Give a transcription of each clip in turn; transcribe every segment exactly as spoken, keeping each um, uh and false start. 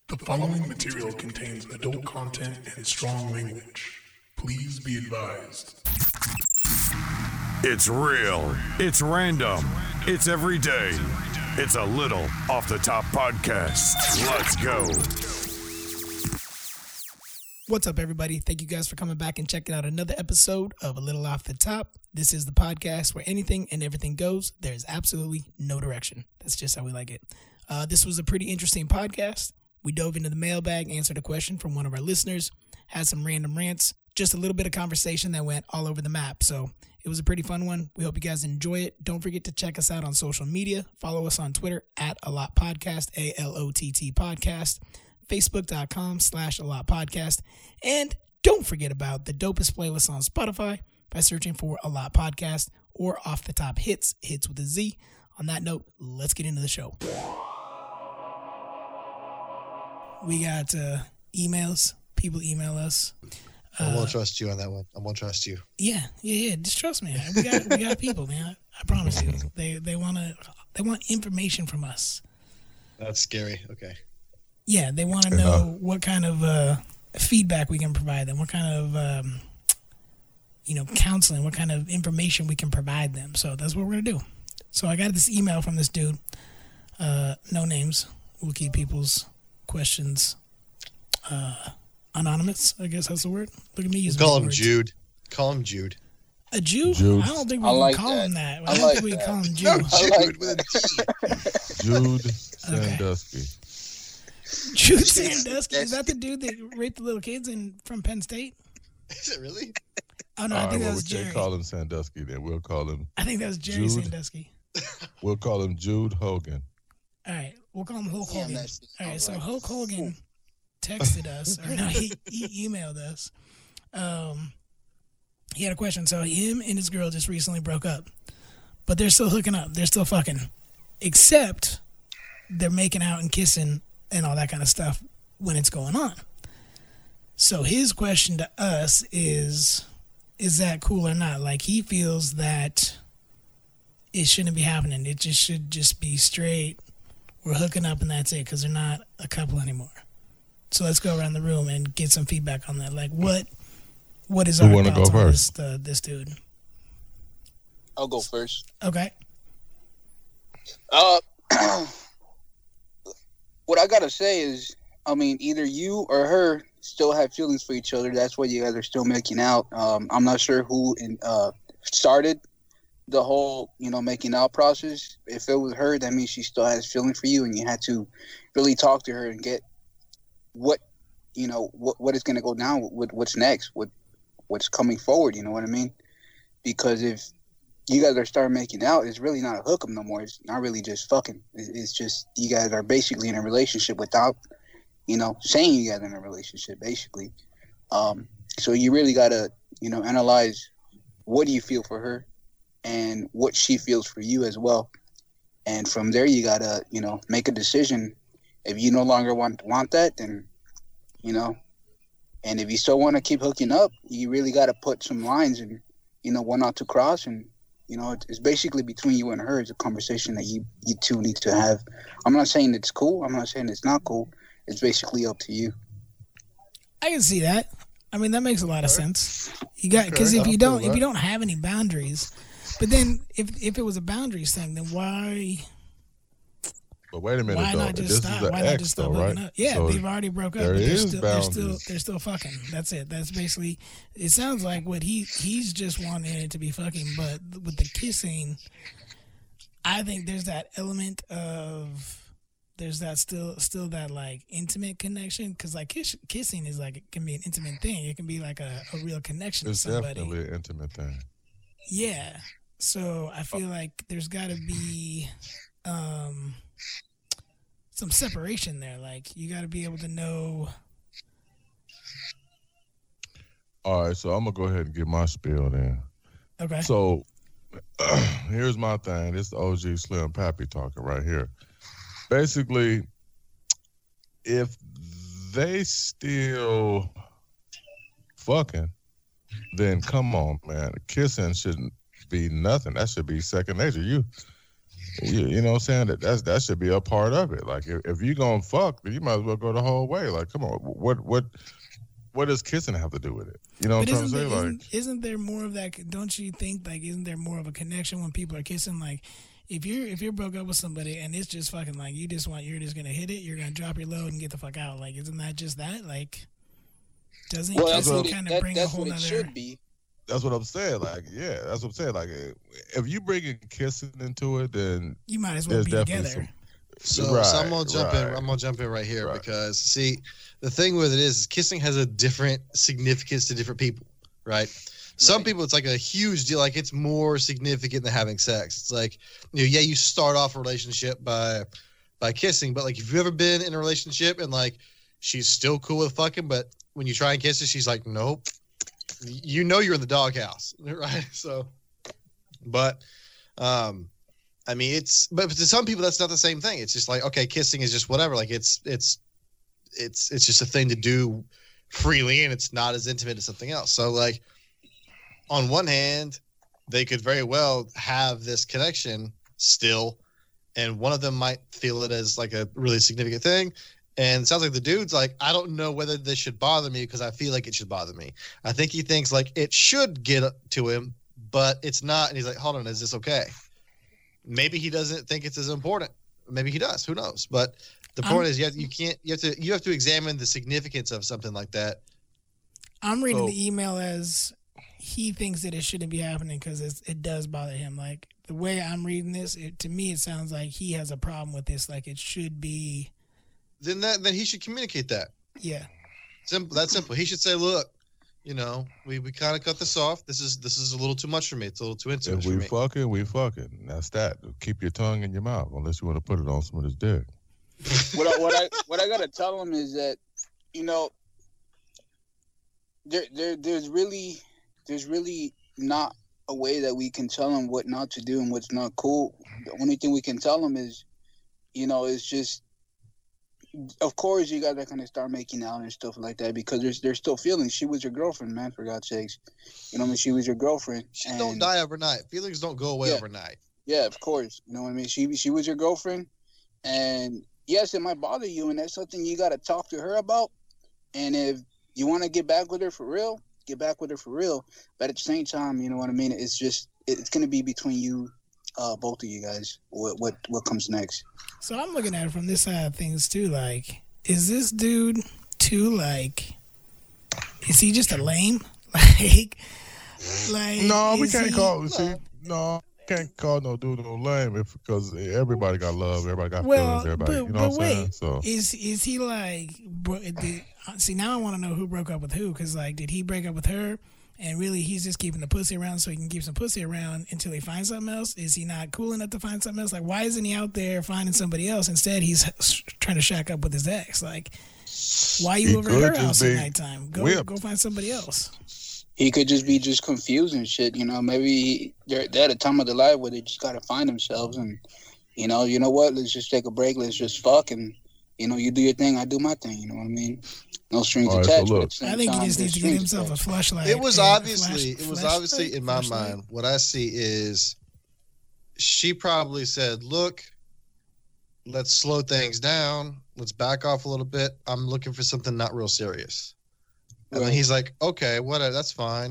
The following material contains adult content and strong language. Please be advised. It's real. It's random. It's everyday. It's a little off the top podcast. Let's go. What's up, everybody? Thank you guys for coming back and checking out another episode of A Little Off the Top. This is the podcast where anything and everything goes. There's absolutely no direction. That's just how we like it. Uh, this was a pretty interesting podcast. We dove into the mailbag, answered a question from one of our listeners, had some random rants, just a little bit of conversation that went all over the map. So it was a pretty fun one. We hope you guys enjoy it. Don't forget to check us out on social media. Follow us on Twitter at A Lot Podcast, A L O T T Podcast, Facebook.com slash A Lot Podcast. And don't forget about the dopest playlist on Spotify by searching for A Lot Podcast or Off the Top Hits, hits with a Z. On that note, let's get into the show. We got uh, emails. People email us. Uh, I won't trust you on that one. I won't trust you. Yeah, yeah, yeah. Just trust me. We got, we got people, man. I, I promise you. They, they wanna, they want information from us. That's scary. Okay. Yeah, they want to know what kind of uh, feedback we can provide them. What kind of, um, you know, counseling. What kind of information we can provide them. So that's what we're gonna do. So I got this email from this dude. Uh, no names. We'll keep people's questions uh, anonymous, I guess that's the word. Look at me using Call him words. Jude. Call him Jude. A Jew? Jude. I don't think we I can like call that. him that. I, I don't like think we can that. call him Jew. No, I Jude like with a D. Jude Sandusky. Jude Sandusky. Is that the dude that raped the little kids in from Penn State? Is it really? Oh, no, All I right, think well, that was we can't Jerry. call him Sandusky then. We'll call him I think that was Jerry Jude. Sandusky. we'll call him Jude Hogan. All right, we'll call him Hulk Damn, Hogan. that shit All right, sounds so like- Hulk Hogan texted us, or no, he, he emailed us. Um, he had a question. So him and his girl just recently broke up, but they're still hooking up. They're still fucking, except they're making out and kissing and all that kind of stuff when it's going on. So his question to us is, is that cool or not? Like, he feels that it shouldn't be happening. It just should just be straight. We're hooking up and that's it, because they're not a couple anymore. So let's go around the room and get some feedback on that. Like, what, what is Who our wanna thoughts go on first? this, uh, this dude? I'll go first. Okay. Uh, what I gotta say is, I mean, either you or her still have feelings for each other. That's why you guys are still making out. Um, I'm not sure who in, uh, started the whole, you know, making out process. If it was her, that means she still has feelings for you, and you had to really talk to her and get what, you know, what what is going to go down, what what's next, what what's coming forward. You know what I mean? Because if you guys are starting making out, it's really not a hookup no more. It's not really just fucking. It's it's just you guys are basically in a relationship without, you know, saying you guys are in a relationship, basically. Um, so you really gotta, you know, analyze what do you feel for her, and what she feels for you as well. And from there, you gotta, you know, make a decision. If you no longer want want that, then, you know, and if you still want to keep hooking up, you really gotta put some lines and, you know, one not to cross. And, you know, it's basically between you and her. It's a conversation that you, you two need to have. I'm not saying it's cool. I'm not saying it's not cool. It's basically up to you. I can see that. I mean, that makes a lot of sense. You got, because if you don't, if you don't have any boundaries, but then if if it was a boundaries thing, then why? But wait a minute, Why though. not just this stop? is an Why not ex, just though, stop right? hooking up? Yeah, So they've already broke up. there But they're is still, they're still, boundaries. they're still fucking. That's it. That's basically. It sounds like what he he's just wanting it to be fucking, but with the kissing, I think there's that element of. There's that still still that like intimate connection, because like kiss, kissing is like, it can be an intimate thing. It can be like a, a real connection It's to somebody. definitely an intimate thing. Yeah. So I feel like there's got to be um, some separation there. Like, you got to be able to know. All right, so I'm gonna go ahead and get my spiel then. Okay. So here's my thing. This is O G Slim Pappy talking right here. Basically, if they still fucking, then come on, man. Kissing shouldn't be nothing. That should be second nature. You You, you know what I'm saying? That that's, that should be a part of it. Like, if, if you're going to fuck, then you might as well go the whole way. Like, come on. What what what does kissing have to do with it? You know what But I'm isn't trying to there, say? isn't, Like, isn't there more of that? Don't you think? Like, isn't there more of a connection when people are kissing? Like, if you're if you're broke up with somebody and it's just fucking like you just want you're just gonna hit it, you're gonna drop your load and get the fuck out. Like, isn't that just that? Like, doesn't Well, that's kissing what, it, kind of that, bring a that's whole what it nother? should be. that's what I'm saying. Like, yeah, that's what I'm saying. Like, if you bring kissing into it, then You might as well there's be definitely together. some. So, Right, so I'm gonna jump in. right. I'm gonna jump in right here Right. because see, the thing with it is, is kissing has a different significance to different people, right? Some Right. people it's like a huge deal, like it's more significant than having sex. It's like, you know, yeah, you start off a relationship by by kissing, but like if you've ever been in a relationship and like she's still cool with fucking, but when you try and kiss her, she's like, nope. You know you're in the doghouse, right? So, but um. I mean, it's but to some people that's not the same thing. It's just like, okay, kissing is just whatever. Like it's it's it's it's just a thing to do freely, and it's not as intimate as something else. So, like, on one hand, they could very well have this connection still, and one of them might feel it as like a really significant thing. And it sounds like the dude's like, I don't know whether this should bother me because I feel like it should bother me. I think he thinks like it should get to him, but it's not. And he's like, hold on, is this okay? Maybe he doesn't think it's as important. Maybe he does. Who knows? But the point I'm- is, you have, you can't. You have to. You have to examine the significance of something like that. I'm reading So- the email as he thinks that it shouldn't be happening because it does bother him. Like, the way I'm reading this, it, to me, it sounds like he has a problem with this. Like, it should be, Then that. Then he should communicate that. yeah. Simple. That's simple. He should say, "Look, you know, we, we kind of cut this off. This is this is a little too much for me. It's a little too intimate If for we me." fucking, we fucking. That's that. Keep your tongue in your mouth unless you want to put it on somebody's dick. what I, what I what I gotta tell him is that, you know, there there there's really there's really not a way that we can tell him what not to do and what's not cool. The only thing we can tell him is, you know, it's just, of course you gotta kind of start making out and stuff like that because there's there's still feelings. She was your girlfriend, man. For God's sakes, you know what I mean. She was your girlfriend. She and- don't die overnight. Feelings don't go away Yeah. overnight. Yeah, of course. You know what I mean? She she was your girlfriend, and yes, it might bother you, and that's something you got to talk to her about. And if you want to get back with her for real, get back with her for real. But at the same time, you know what I mean? It's just it's gonna be between you, uh, both of you guys. What what what comes next? So I'm looking at it from this side of things too. Like, is this dude too, like, is he just a lame? Like, like No, we is can't he- call. See, no, can't call no dude no lame if because everybody got love, everybody got Well, feelings, everybody. but, you know but what I'm saying? wait, So is is he like? Bro, did, see, now I want to know who broke up with who. Because like, did he break up with her? And really, he's just keeping the pussy around so he can keep some pussy around until he finds something else. Is he not cool enough to find something else? Like, why isn't he out there finding somebody else? Instead, he's trying to shack up with his ex. Like, why you He over at could her just house be at nighttime? Go whipped. go find somebody else. He could just be just confused and shit. You know, maybe they're, they're at a time of their life where they just gotta find themselves, and you know, you know what? Let's just take a break. Let's just fuck, and you know, you do your thing, I do my thing. You know what I mean? No strings All right, so attached. but look. at the same I think he time, just there's needs to get strings himself a attached. flashlight. It was uh, obviously, flash- it was flashlight- obviously in my flashlight. mind. What I see is, she probably said, "Look, let's slow things down. Let's back off a little bit. I'm looking for something not real serious." And then Right. he's like, "Okay, whatever. That's fine."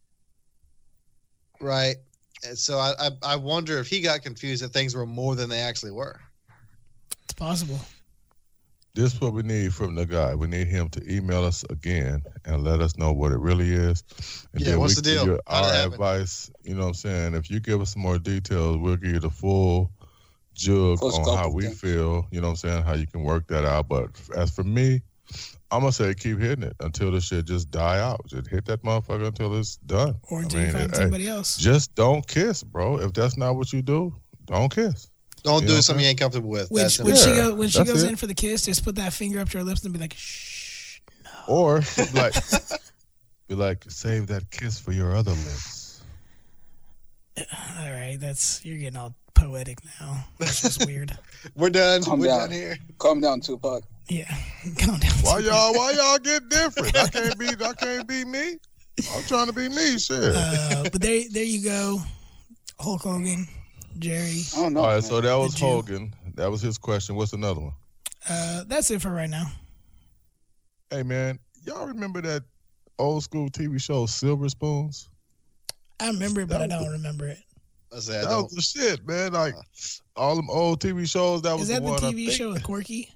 Right. And so I, I, I wonder if he got confused that things were more than they actually were. It's possible. this is what we need from the guy. We need him to email us again and let us know what it really is. And Yeah, what's we the give deal? you How'd it our happen? advice, you know what I'm saying? If you give us some more details, we'll give you the full jug Full on scope how of we things. feel, you know what I'm saying, how you can work that out. But as for me, I'm going to say keep hitting it until the shit just die out. Just hit that motherfucker until it's done. Or I until mean, you find hey, somebody else. just don't kiss, bro. If that's not what you do, don't kiss. Don't You do know something what you ain't comfortable with. When, That's when simple. she Yeah, go, when she that's goes it. in for the kiss, just put that finger up to her lips and be like, shh. Or be like, be like, save that kiss for your other lips. All right, that's you're getting all poetic now. That's just weird. We're done. Calm We're down. done here. Calm down, Tupac. Yeah, calm down. Why y'all? Why y'all get different? I can't be. I can't be me. I'm trying to be me. Shit. Uh, but there, there you go. Hulk Hogan Jerry. I don't know. All right, man. so that was The Jew. Hogan. That was his question. What's another one? Uh, that's it for right now. Hey, man, y'all remember that old school T V show, Silver Spoons? I remember it, but I That was- don't remember it. I say I That don't. was the shit, man. Like, all them old T V shows, that was Is that the the one. T I V think, show with Corky?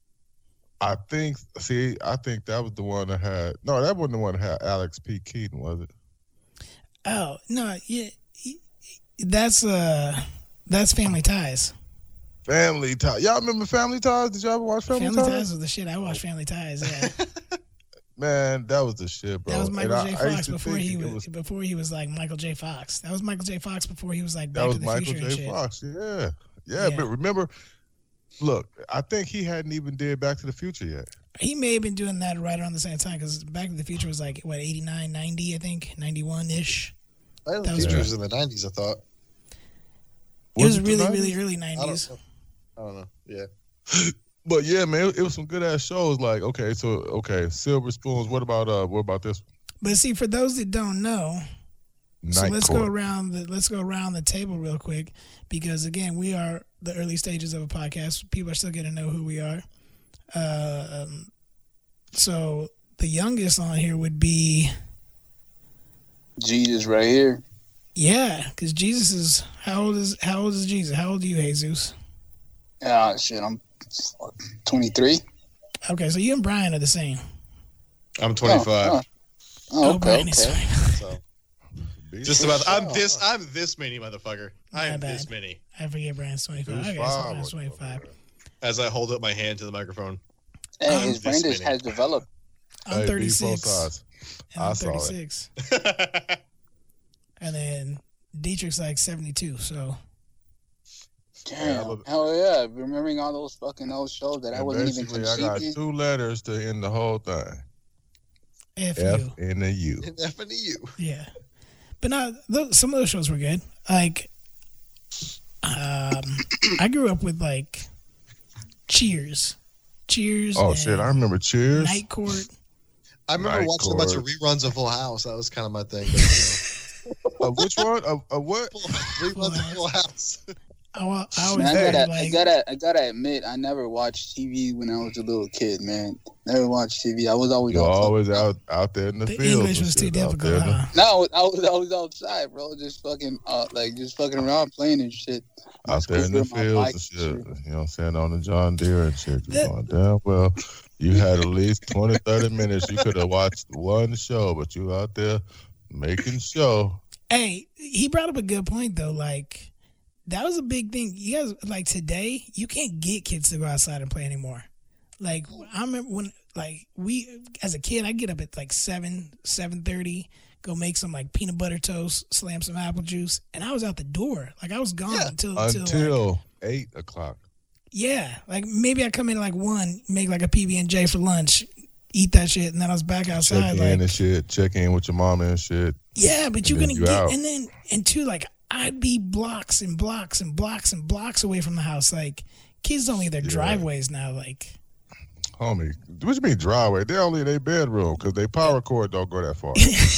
I think, see, I think that was the one that had, no, that wasn't the one that had Alex P. Keaton, was it? Oh no, yeah, that's uh, that's Family Ties. Family Ties. Y'all remember Family Ties? Did y'all ever watch Family, Family Ties? Ties was the shit. I watched Family Ties. Yeah, Man, that was the shit, bro. that was Michael And J. I- I used Fox to before think he it was, was before he was like Michael J. Fox. That was Michael J. Fox before he was like Back That was to the Michael Future and J. shit. Fox. Yeah. yeah, Yeah. But remember, look, I think he hadn't even did Back to the Future yet. He may have been doing that right around the same time because Back to the Future was like what eighty-nine, ninety, I think, ninety-one ish. I don't that think was- it was in the nineties. I thought. It was it the really, nineties? really early I nineties. don't. know. I don't know. Yeah. But yeah, man, it, it was some good ass shows. Like, okay, so okay, Silver Spoons. What about uh, what about this? But see, for those that don't know, so Night let's Court. go around the let's go around the table real quick because again, we are the early stages of a podcast. People are still getting to know who we are. Uh, um, so the youngest on here would be Jesus right here. yeah, because Jesus is how old is how old is Jesus? How old are you, Jesus? Ah, shit, I'm twenty-three. Okay, so you and Brian are the same. I'm twenty-five. Oh, oh. Oh, okay, Brian is okay. So Be just for about. I'm sure. this. I'm this many, motherfucker. I My am bad. this many. I forget Brian's twenty-five. Who's Okay, so five? Brian's twenty-five. As I hold up my hand to the microphone. Hey, Um, his brain this just many. has developed. I'm Hey, be full thirty-six. size. And I I'm saw it. thirty-six. And then Dietrich's like seventy-two. So Damn, love it. hell yeah! Remembering all those fucking old shows that I And wasn't even basically, I got conceived. two letters to end the whole thing. F, F you. and a U. F and you. Yeah. But no, those, some of those shows were good. Like, um, I grew up with like Cheers. Cheers. Oh and shit, I remember Cheers. Night Court. I remember Night watching a bunch of Court. reruns of Full House. That was kind of my thing. But, Uh, which one? Uh, uh, what? you know, reruns of Full House. I, wa- I always Man, I thought, gotta, like, I gotta, I gotta admit, I never watched T V when I was a little kid, man. Never watched T V. I was always You're outside. always out out there in the, the field. English was too difficult, huh? No, I was, I was always outside, bro. Just fucking, uh, like, just fucking around playing and shit. My Out there in the scooter, my fields bike and shit. and You know what I'm saying? On the John Deere and shit. Just That- going damn well. You had at least twenty, thirty minutes. You could have watched one show, but you out there making show. Hey, he brought up a good point though. Like, that was a big thing. You guys, like today, you can't get kids to go outside and play anymore. Like, I remember when, like, we as a kid, I get up at like seven, seven thirty, go make some like peanut butter toast, slam some apple juice, and I was out the door. Like, I was gone Yeah. until until like, Until eight o'clock. yeah, like maybe I come in at like one, make like a P B and J for lunch, eat that shit, and then I was back Check outside. in Like, and shit. Check in with your mama and shit. yeah, but And you're then gonna you get, out. and then and two, like I'd be blocks and blocks and blocks and blocks away from the house. Like kids don't leave their Yeah. driveways now. Like Homie, what you mean driveway? They only in their bedroom because they power cord don't go that far.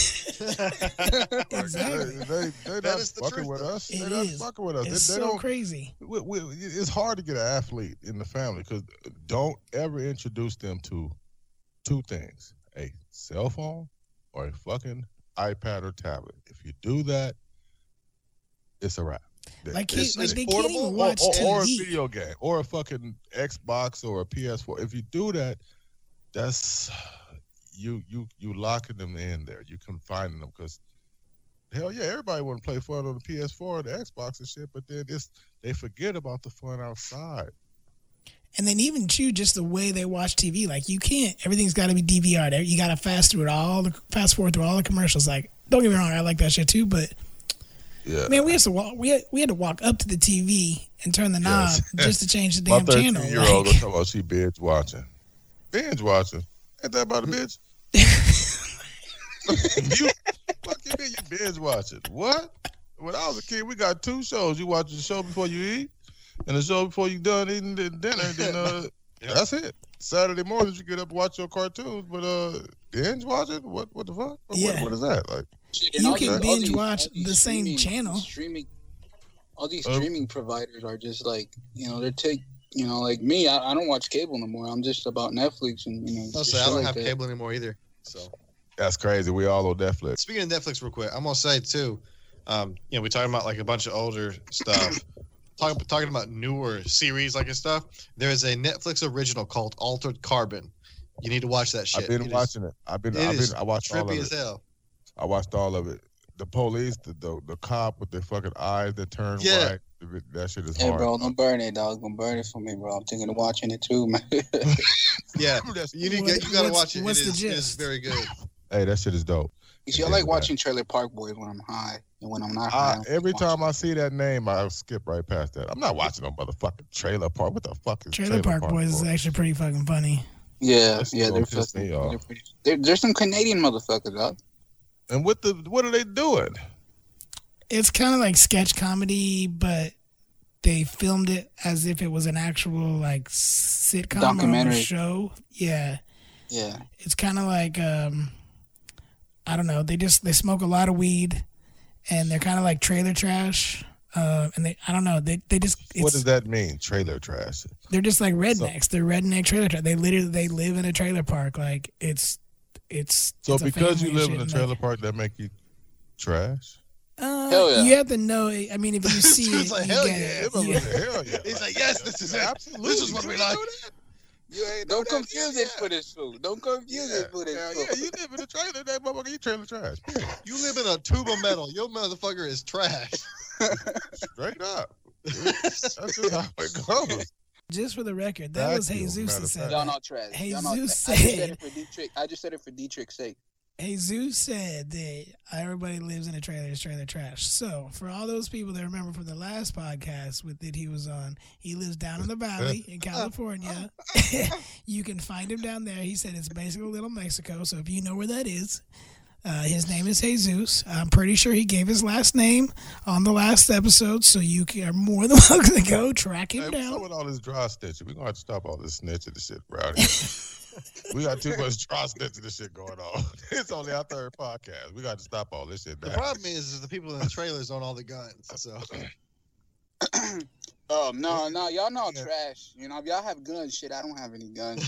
exactly, They, they, they That not is the fucking truth, with though. us. It They not is. fucking with us. it's They, they so don't. crazy. We, we, it's hard to get an athlete in the family because don't ever introduce them to two things: a cell phone or a fucking iPad or tablet. If you do that, it's a wrap. They- Like, it's- he, like it's they portable can't even or, watch or, or a T V. video game or a fucking Xbox or a P S four. If you do that, that's you you you locking them in there. You confining them because hell yeah, everybody want to play fun on the P S four or the Xbox and shit, but then it's they forget about the fun outside. And then even too, just the way they watch T V, like you can't. Everything's got to be D V R. You got to fast through it all, the fast forward through all the commercials. Like, don't get me wrong, I like that shit too. But Yeah, man, we had to walk. We had, we had to walk up to the T V and turn the knob Yes. just to change the my damn channel. thirteen year old Like, talking about she binge watching, binge watching. Ain't that about a bitch? you fucking mean you binge watching? What? When I was a kid, we got two shows. You watch the show before you eat, and the show before you done eating the dinner. Then uh, Yep. that's it. Saturday mornings you get up and watch your cartoons, but uh, binge watching? What? What the fuck? What, Yeah. what, what is that like? Shit, You all can these- all binge these- watch all these the same streaming- channel. Streaming. all these Um, streaming providers are just like, you know, they're take, you know, like me. I, I don't watch cable no more. I'm just about Netflix and you know. I'll just say I shit don't like have that. cable anymore either. So That's crazy. We all on Netflix. speaking of Netflix, real quick, I'm gonna say too. Um, you know, we're talking about like a bunch of older stuff. talking talking about newer series like and stuff. There is a Netflix original called Altered Carbon. You need to watch that shit. I've been It is- watching it. I've been. it I've is been. I watched all of trippy it. as hell. I watched all of it. The police, the the, the cop with the fucking eyes that turn Yeah. white. That shit is Hey, hard. bro, don't burn it, dog. Don't burn it for me, bro. I'm thinking of watching it too, man. Yeah, That's- you need What- to, you gotta what's- watch it. It what's the is, it is gist? very good. Hey, that shit is dope. You see, I Yeah, like man. watching Trailer Park Boys when I'm high and when I'm not high. I, I'm every watching time I see that name, I skip right past that. I'm not watching no motherfucking Trailer Park. What the fuck is Trailer Park Boys is for? actually pretty fucking funny. Yeah, That's yeah, gonna they're piss fucking. me off. They're pretty, they're, there's some Canadian motherfuckers out. And what the what are they doing? It's kind of like sketch comedy, but they filmed it as if it was an actual like sitcom or Documentary. show. Yeah, Yeah, it's kind of like um, I don't know. They just they smoke a lot of weed, and they're kind of like trailer trash. Uh, and they I don't know. They they just it's, What does that mean? Trailer trash. they're just like rednecks. they're redneck trailer trash. They literally they live in a trailer park. Like it's it's So it's a because you family live and in a shit, trailer like- park, that make you trash? Uh, Hell yeah. You have to know. I mean, if you see Dude's it, like, you hell get yeah. it. Hell Yeah. yeah. He's like, yes, this is it. Absolutely. This is what we You like. know that? You ain't know don't that? confuse Yeah, it for this food. Don't confuse yeah. it for this Yeah, food. yeah, you live in a trailer, that motherfucker, you trailer trash. Period. You live in a tube of metal. Your motherfucker is trash. Straight up. That's just how it goes. Just for the record, that was Vacuum, Jesus matter that of said fact. Y'all that. not trash. Hey, Y'all not Zeus trash. I just said said- it for Dietrich. I just said it for Dietrich's sake. Jesus said that everybody lives in a trailer is trailer trash. So, for all those people that remember from the last podcast with that he was on, he lives down in the valley in California. You can find him down there. He said it's basically Little Mexico. So, if you know where that is, uh, his name is Jesus. I'm pretty sure he gave his last name on the last episode. So, you can, are more than welcome to go track him Hey, what's up down. with all this dry snitching? We're going to have to stop all this snitching and shit around here. We got too much dry snitching and shit going on. It's only our third podcast. We got to stop all this shit The now. problem is, is the people in the trailers own all the guns. So Oh no, no, y'all not Yeah. trash. You know, if y'all have guns, shit, I don't have any guns.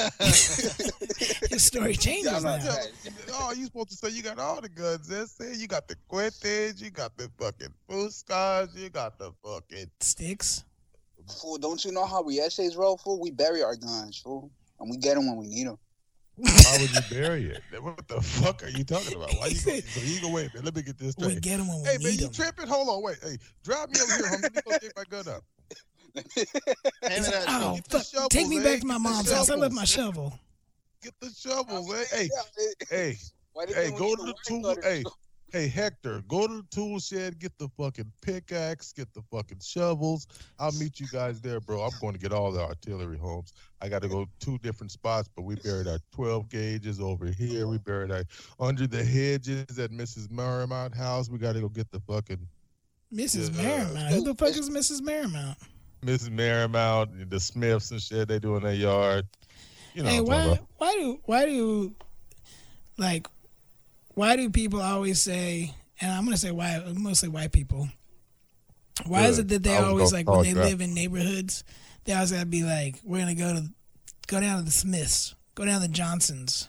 His story changes Y'all now. not trash. Oh, you supposed to say you got all the guns. That's it. You got the Quintage, you got the fucking Fuscas, you got the fucking. Sticks. Fool, don't you know how we essays roll, fool? We bury our guns, fool, and we get them when we need them. Why would you bury it? What the fuck are you talking about? Why you go, so you go wait, man. Let me get this We straight. get him when we Hey, man, need you him. tripping? Hold on, wait. Hey, drive me over here, homie. Let me go get my gun up. hand me that Oh, Get the fuck. shovel, Take me man. back to my Get the mom's house. I left shovels. my shovel. Get the shovel, man. Hey, Yeah, it- hey, why they hey, think we go need to a the wire tool. cutter? Hey, hey, Hector, go to the tool shed, get the fucking pickaxe, get the fucking shovels. I'll meet you guys there, bro. I'm going to get all the artillery homes. I got to go two different spots, but we buried our twelve gauges over here. We buried our under the hedges at Missus Marymount house. We got to go get the fucking Missus Yeah. Marymount. Who the fuck is Missus Marymount? Missus Marymount, the Smiths and shit. They do in their yard. You know Hey, what I'm talking why about. why do why do like why do people always say, and I'm gonna say why mostly white people. Why is Good. it that they I was always gonna like when call they you out. live in neighborhoods, they always gotta be like, we're gonna go to go down to the Smiths, go down to the Johnsons.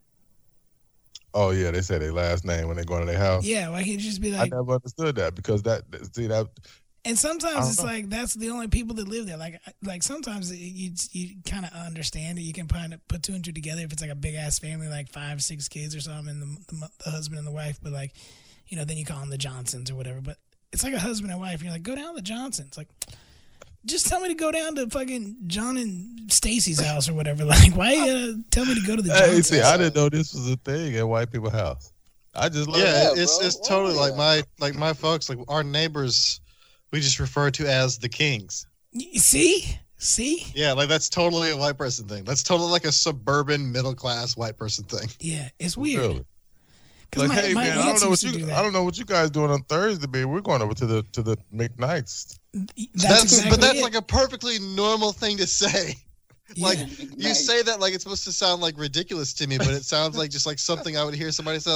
Oh yeah, they say their last name when they go to their house. Yeah, why can't you just be I like, never understood that because that see that and I sometimes don't it's know. like that's the only people that live there. Like, like sometimes it- you you kind of understand it. You can kind of put two and two together if it's like a big ass family, like five, six kids or something, and the, the, mo- the husband and the wife. But like, you know, then you call them the Johnsons or whatever. But it's like a husband and wife. You're like, go down to the Johnsons. Like, just tell me to go down to fucking John and Stacy's house or whatever. Like, why uh, tell me to go to the Hey, Johnsons? see, I didn't know this was a thing at white people's house. I just learned yeah, that. it's bro. it's totally Oh, like yeah. my like my folks, like our neighbors. We just refer to as the Kings. Y- See, see, Yeah, like that's totally a white person thing. That's totally like a suburban middle class white person thing. yeah, it's weird. Really. 'Cause Like, my- hey my man, I don't aunts know what used to you do I that. don't know what you guys doing on Thursday, man. We're going over to the to the McKnights. That's, That's, exactly but that's it. like a perfectly normal thing to say. Like Yeah. you say that like it's supposed to sound like ridiculous to me, but it sounds like just like something I would hear somebody say like,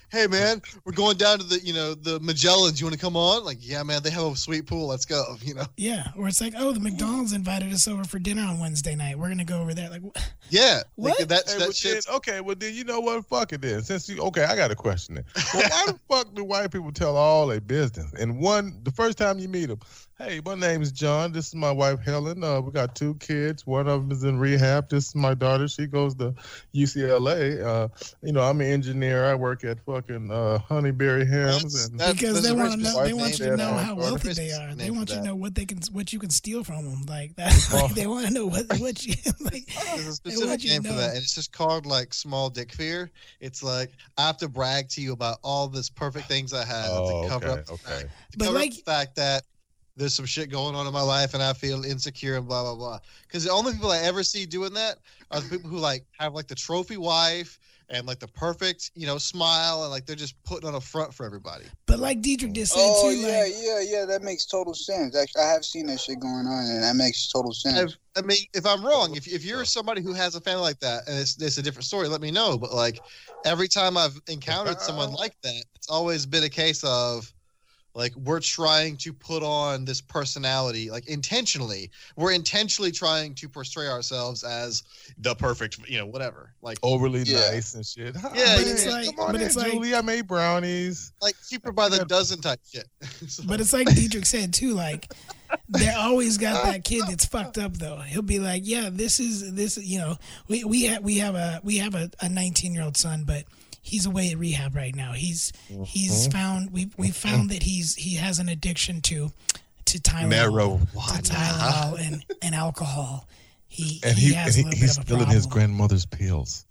hey man, we're going down to the you know the Magellans. You want to come on? Like, yeah, man, they have a sweet pool. Let's go. You know. Yeah, or it's like, oh, the McDonald's invited us over for dinner on Wednesday night. We're gonna go over there. Like, yeah, what? Like, that's Hey, that well, shit's then, okay, well then you know what? Fuck it then. Since you okay, I got a question then. Well, why the fuck do white people tell all their business? And one, the first time you meet them, hey, my name is John. This is my wife Helen. Uh, we got two kids. One of them is in rehab. This is my daughter. She goes to U C L A. Uh, you know, I'm an engineer. I work at fucking uh, Honeyberry Hams. And That's- because that's they a want to Christmas know, they name want you to there, know uh, how or wealthy Christmas they are. They name want for you to that. know what they can, what you can steal from them. Like that. Like, they want to know what what you like. There's a They specific want you name to for know. that, and it's just called like small dick fear. It's like I have to brag to you about all this perfect things I have Oh, to cover okay, up, the okay. fact, to But cover like- up the fact that there's some shit going on in my life and I feel insecure and blah blah blah. Because the only people I ever see doing that are the people who like have like the trophy wife and like the perfect you know smile and like they're just putting on a front for everybody. But like Dietrich just said Oh too, yeah, like yeah, yeah. That makes total sense. Actually, I have seen that shit going on, and that makes total sense. If, I mean, if I'm wrong, if if you're somebody who has a family like that, and it's it's a different story, let me know. But like every time I've encountered someone like that, it's always been a case of like we're trying to put on this personality, like intentionally. We're intentionally trying to portray ourselves as the perfect, you know, whatever. Like Overly Yeah. nice and shit. Hi, Yeah, But it's man. like- come on but in, it's like- Julie. I made brownies. like cheaper by the dozen type shit. So- But it's like Dietrich said too, like they always got that kid that's fucked up though. He'll be like, yeah, this is this, you know, we we have we have a we have a, a nineteen year old son, but he's away at rehab right now. He's he's found we we found that he's he has an addiction to to Tylenol, Narrow. to Tylenol and, and alcohol. He And he, he, has and a he little he's bit of a still in problem. his grandmother's pills.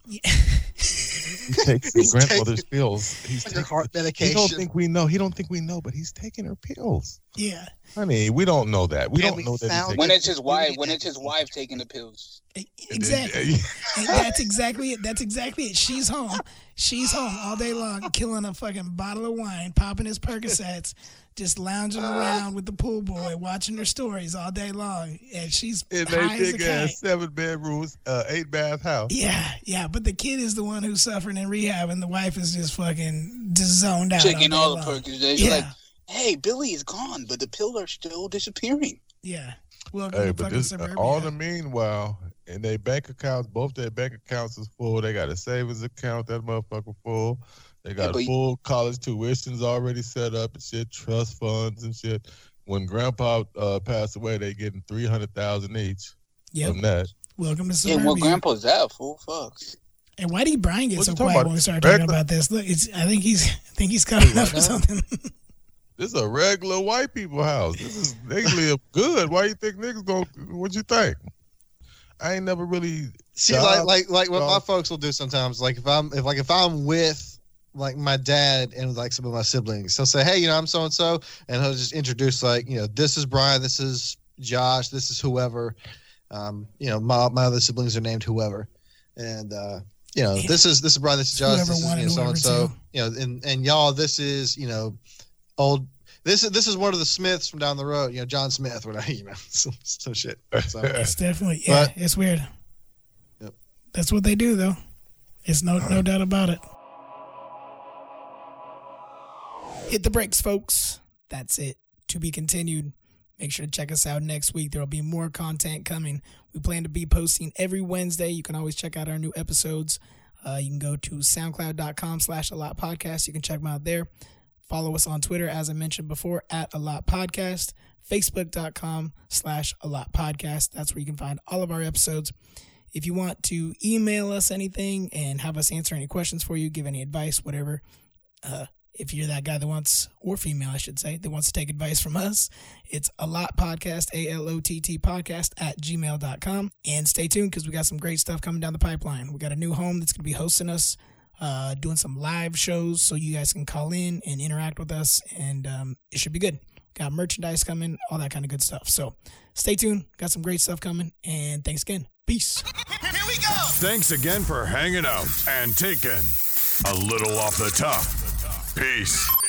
He takes his He's grandmother's taking- pills. He's like taking, heart He don't medication. think we know. He don't think we know, but he's taking her pills. Yeah, Honey, we don't know that. We And don't we know that. found He's When taking it's his wife, when it's his wife taking the pills. e- exactly. And that's exactly it. That's exactly it. She's home. She's home all day long, killing a fucking bottle of wine, popping his Percocets, just lounging around with the pool boy, watching her stories all day long, and she's in high a as a big kite. ass seven bedrooms, uh, eight bath house. Yeah, yeah, but the kid is the one who's suffering in rehab, and the wife is just fucking just zoned out. Taking all all day the long. Percocets. Yeah, You're like, hey, Billy is gone, but the pills are still disappearing. yeah. Welcome Hey, to but fucking this suburbia. all the meanwhile, in their bank accounts, both their bank accounts is full. They got a savings account, that motherfucker full. They got Yeah, but- full college tuitions already set up and shit, trust funds and shit. When Grandpa uh, passed away, they getting three hundred thousand each Yep. from that. Welcome to Yeah, suburbia. well, Grandpa's out, fool. Fuck. And why did Brian get What so you talking quiet about? when we started talking Regular- about this? Look, it's. I think he's. I think he's coming up what or now? something. This is a regular white people house. This is they live good. Why you think niggas gonna? What you think? I ain't never really. See, job, like like like what my job. folks will do sometimes. Like if I'm if like if I'm with like my dad and like some of my siblings, he'll say, "Hey, you know, I'm so and so," and he'll just introduce like, you know, this is Brian, this is Josh, this is whoever. Um, you know, my my other siblings are named whoever, and uh, you know, this is this is Brian, this is Josh, Whoever this is one you know, and so whoever and so. two. You know, and and y'all, this is you know, old. This is this is one of the Smiths from down the road. You know, John Smith, whatever. You know, some, some shit. So, It's definitely. Yeah, But- it's weird. Yep. That's what they do, though. It's no no doubt about it. Hit the brakes, folks. That's it. To be continued. Make sure to check us out next week. There will be more content coming. We plan to be posting every Wednesday. You can always check out our new episodes. Uh, you can go to soundcloud.com slash a lot podcast. You can check them out there. Follow us on Twitter, as I mentioned before, at a lot podcast. Facebook.com slash a lot podcast. That's where you can find all of our episodes. If you want to email us anything and have us answer any questions for you, give any advice, whatever, uh, if you're that guy that wants, or female, I should say, that wants to take advice from us, it's a lot podcast, A L O T T podcast at gmail dot com. And stay tuned because we got some great stuff coming down the pipeline. We got a new home that's going to be hosting us, uh, doing some live shows so you guys can call in and interact with us. And um, it should be good. Got merchandise coming, all that kind of good stuff. So stay tuned. Got some great stuff coming. And thanks again. Peace. Here we go. Thanks again for hanging out and taking a little off the top. Peace.